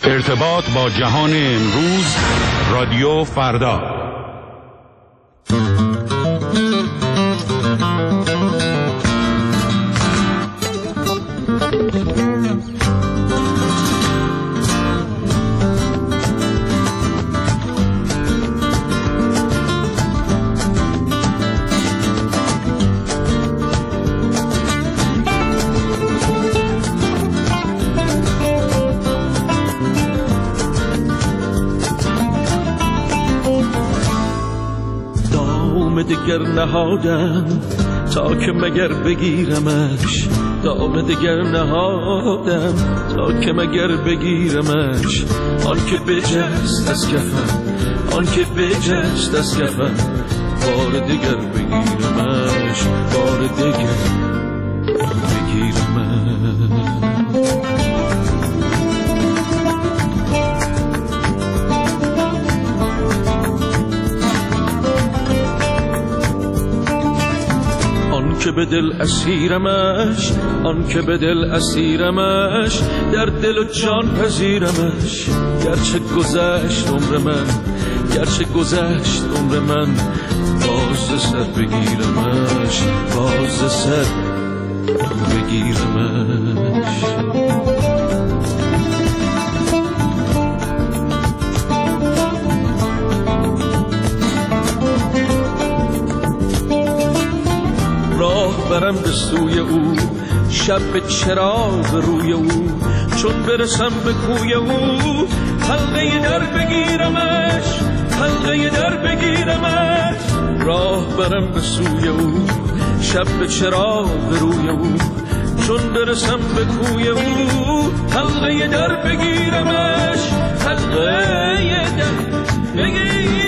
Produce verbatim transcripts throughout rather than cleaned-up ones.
ارتباط با جهان امروز، رادیو فردا. دگر نهادم تا که مگر بگیرمش، دام دگر نهادم تا که مگر بگیرمش. آن که بجست از کفم، آن که بجست از کفم، بار دگر بگیرمش، بار دگر بگیرمش. که به دل اسیرمش، آن که به دل اسیرمش، در دل و جان پذیرمش. گرچه گذشت عمر من، گرچه گذشت عمر من، باز سر بگیرمش، باز سر بگیرمش. برم به سوی او، شب به چراغ روی او، چون برسم به کوی او، حلقه در بگیرمش، حلقه در بگیرمش. راه برم به سوی او، شب به چراغ روی او، چون برسم به کوی او، حلقه در بگیرمش، حلقه در بگیرمش.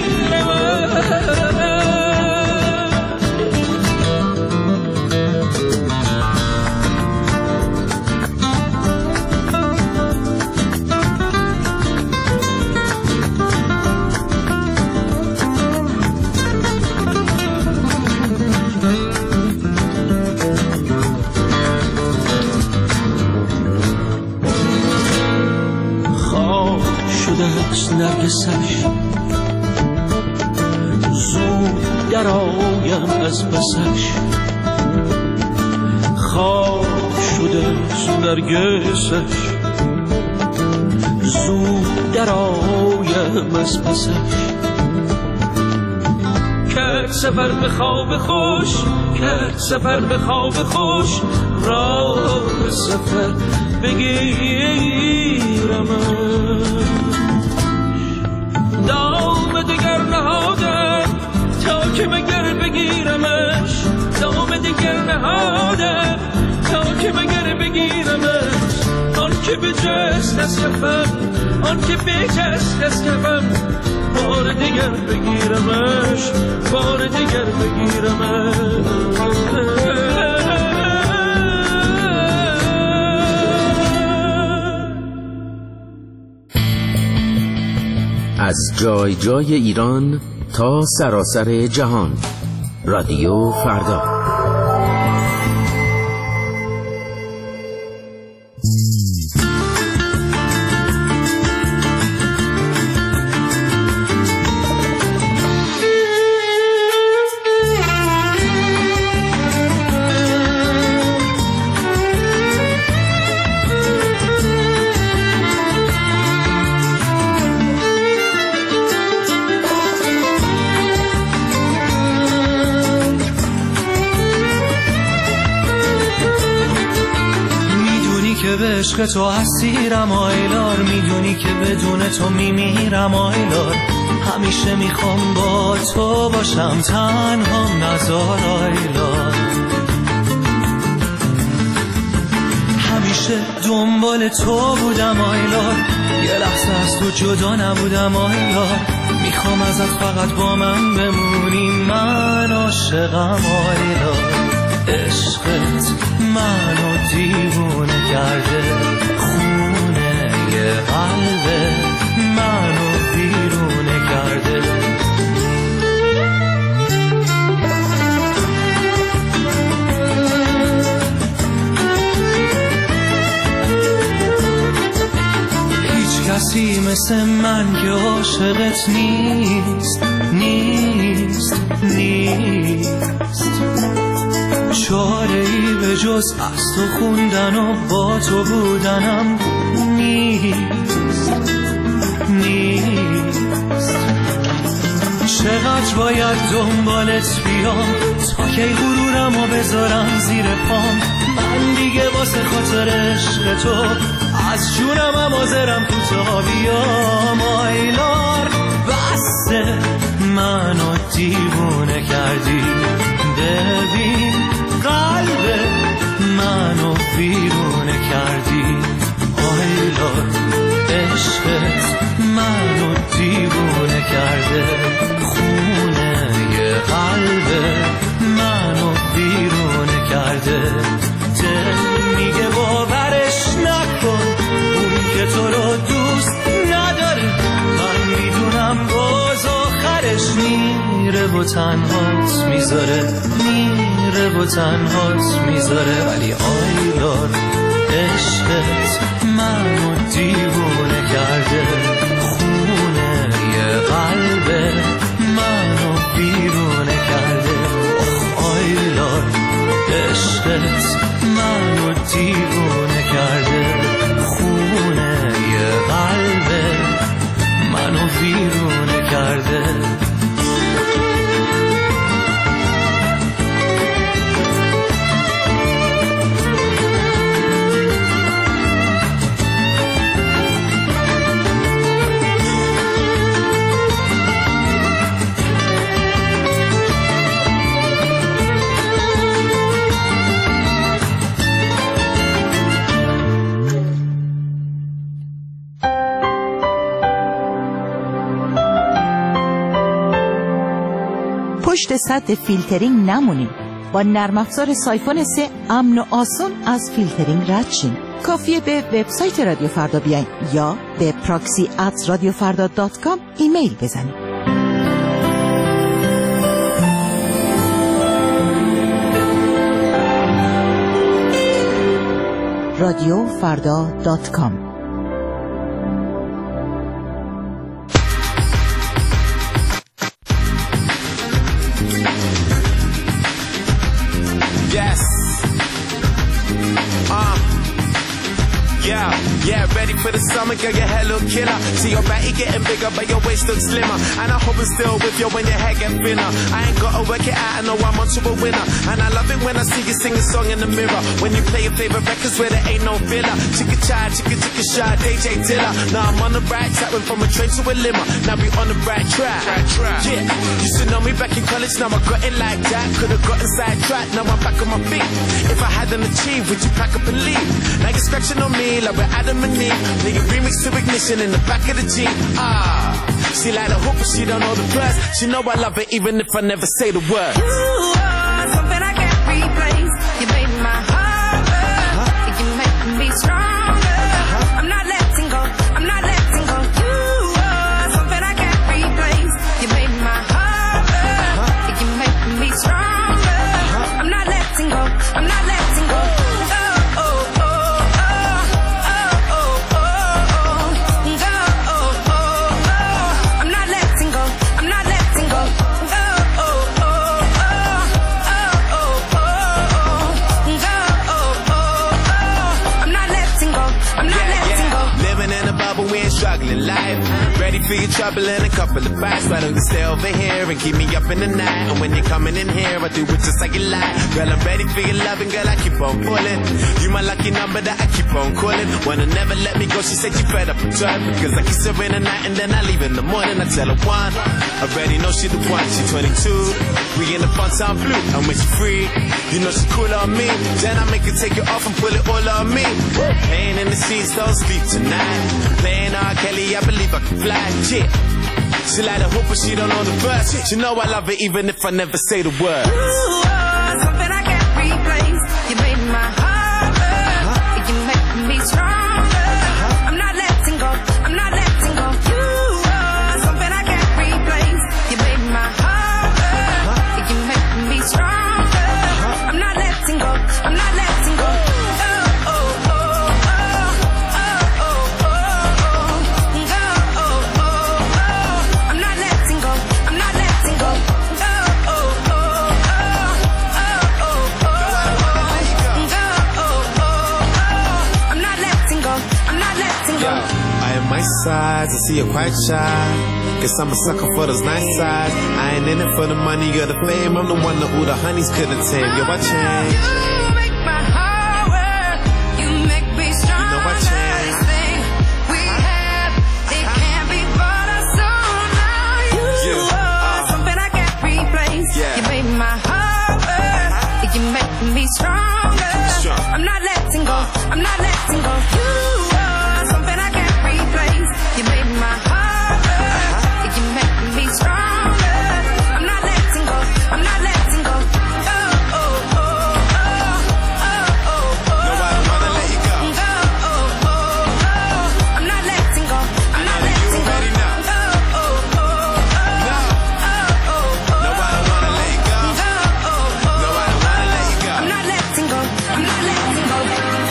نرگسش زود در آیم از بسش، خواب شده نرگسش زود در آیم از بسش. کرد سفر به خواب خوش، کرد سفر به خواب خوش، راه سفر بگیرمش. دام دگر نهادم تا که مگر بگیرمش، دام دگر نهادم تا که مگر بگیرمش. آن که بجست از کفم، آن که بجست از کفم، بار دگر بگیرمش، بار دگر بگیرمش. از جای جای ایران تا سراسر جهان، رادیو فردا. عشق تو اسیرم آیلار، میدونی که بدون تو میمیرم آیلار. همیشه میخوام با تو باشم، تنها نزار آیلار. همیشه دنبال تو بودم آیلار، یه لحظه از تو جدا نبودم آیلار. میخوام ازت فقط با من بمونی، من عاشقم آیلار. عشقت منو دیوونه کرده، خونه یه قلبه منو بیرونه کرده. کسی مثل من که عاشقت نیست نیست نیست چاره ای به جز از تو خوندن و با تو بودنم نیست نیست چقدر باید دنبالت بیام تا کی غرورمو بذارم زیر پام من دیگه واسه خاطر عشق تو از جونم هم حاضرم کوتاه بیام آیلار بسته منو دیوونه کردی ببین قلب منو بیرونه کردی آیلار عشقت منو دیوونه کرده خونه یه قلب منو بیرونه کرده دل میگه باورش نکن اون که تو رو دوست نداره من میدونم باز آخرش میره و تنهات میذاره میره و تنهات میذاره ولی آیلار عشقت منو دیوونه کرده خونه یه قلب منو بیرونه کرده آیلار عشقت منو دیوونه کرده خونه یه قلب منو بیرونه کرده پشت سد فیلترینگ نمونین. با نرم افزار سایفون سه امن و آسون از فیلترینگ رد شین. کافیه به وبسایت رادیو فردا بیاین یا به پراکسی ات رادیو فردا دات کام ایمیل بزنید. رادیو فردا دات کام. Yeah, yeah, ready for the summer, girl, your hair look killer. See your body getting bigger, but your waist looks slimmer. And I hope I'm still with you when your hair get thinner. I ain't gotta work it out, I know I'm onto a winner. And I love it when I see you sing a song in the mirror. When you play your favorite records where there ain't no filler. Chicka chai, chicka chicka shy, D J Dilla. Now I'm on the right track, went from a train to a limo. Now we on the right track. Yeah, used to know me back in college, now I got it like that. Could've gotten sidetracked, now I'm back on my feet. If I hadn't achieved, would you pack up and leave? Now you're scratching on me like we're Adam and Eve. Nigga remix to ignition in the back of the Jeep. Ah, she like the hoop but she don't know the press. She know I love it even if I never say the word. You are something I can't replace. You made my heart burn. You make me stronger. I'm not letting go. I'm not letting go. You are something I can't replace. You made my heart burn. You make me stronger. I'm not letting go. I'm not letting go. Struggling life, ready for your trouble and a couple of bites. Why don't you stay over here and keep me up in the night? And when you're coming in here, I do it just like you like. Girl, I'm ready for your loving, girl, I keep on pulling. You my lucky number that I keep on calling. Wanna never let me go, she said she fed up with driving. Cause I kiss her in the night and then I leave in the morning. I tell her one, I already know she the one, she twenty-two. We in the fun time blue, and when she free, you know she cool on me. Then I make her take it off and pull it all on me. Pain in the sheets, don't sleep tonight. Playing R. Kelly, I believe I can fly. Yeah. She like the hoop, but she don't know the verse. She know I love it even if I never say the word. You are something I can't replace. You made my heart burn. You make me stronger. I'm not letting go. I'm not letting go. You are something I can't replace. You made my heart burn. You make me stronger. I'm not letting go. I'm not letting go. Oh, oh, oh, oh, oh, oh, oh, oh. letting go. I am my size, I see you're quite shy. Guess I'm a sucker for those nice sides. I ain't in it for the money or the fame. I'm the one that all the honeys couldn't tame. Yo, I change. You make my heart work. You make me stronger. You know I change. This thing we have, it can't be bought or sold. Now you Yeah. are something I can't replace. Yeah. You make my heart work. You make me stronger. Strong. I'm not letting go. I'm not letting go. You are something I can't replace. You made my heart work. You make me stronger. I'm not letting go. I'm not letting go. Oh, oh, oh, oh, oh, oh, oh. No, I don't wanna let you go. Oh, oh, oh, oh. I'm not letting go. I'm not know you letting go. already know. Oh, oh, oh, oh. No. Oh, oh, oh. No, I don't wanna let you go. Oh, oh, oh. No, I don't wanna let you go. I'm not letting go. I'm not letting go.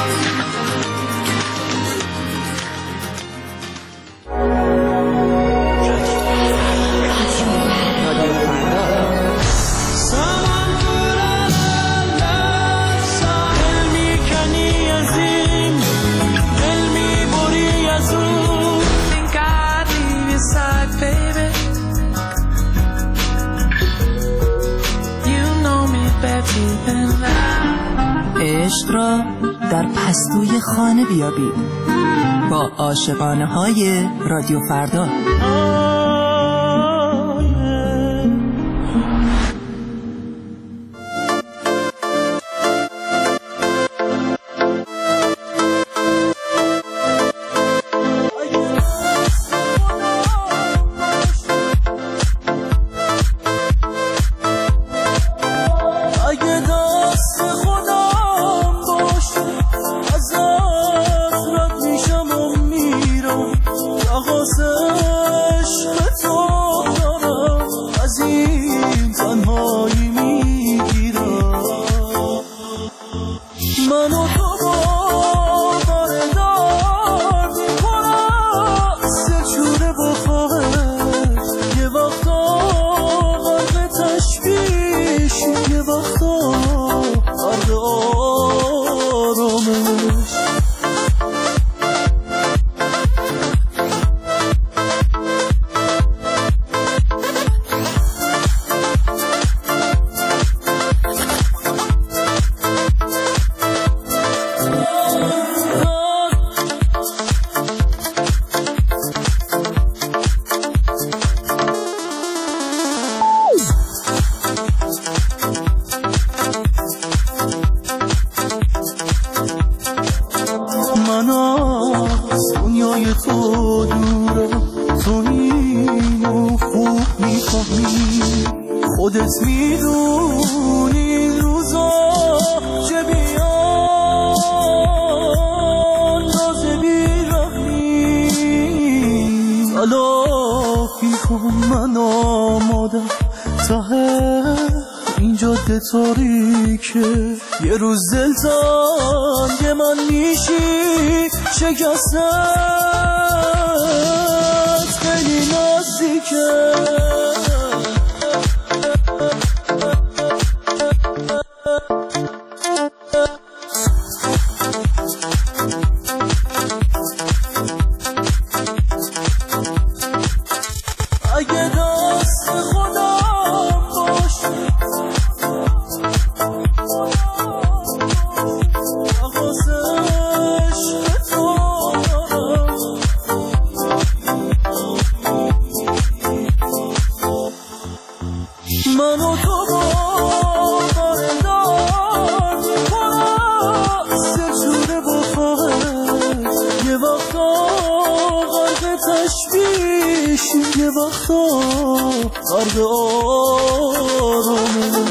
عشق را در پستوی خانه بیابید با عاشقانه های رادیو فردا. خودت میدونی این روزا چه بیان ناز بیرحمی تلافی کن من آمادم ته این جاده تاریکه یه روز دلتان یه من میشی شکستت خیلی نزدیکه اگه دست خودم باشه حواسش به تو من و تو با بردار پرست جوره بخواهد یه وقتا غرق تشبیش یه وقتا غرق آرامه